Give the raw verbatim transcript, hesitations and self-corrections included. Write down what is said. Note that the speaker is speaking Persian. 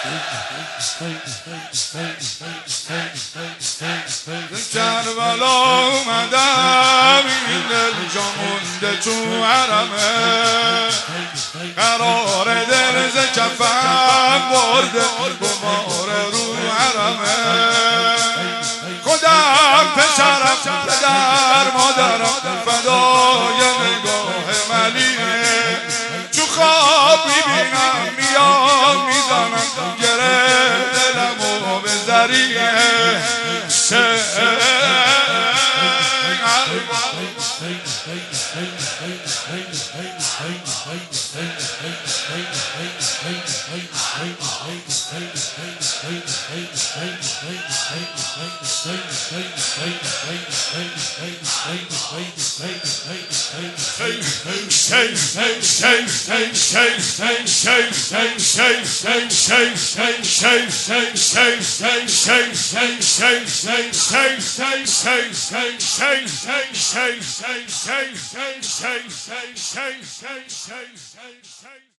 کربلا اومدم این دل جا مونده تو حرمه قرار دل ز کفم برده گماره رو حرمه خودم پسرم پدر مادرم فدای نگاه ملیه تو خواب میبینم میام میزنم گره دلمو به ذریعه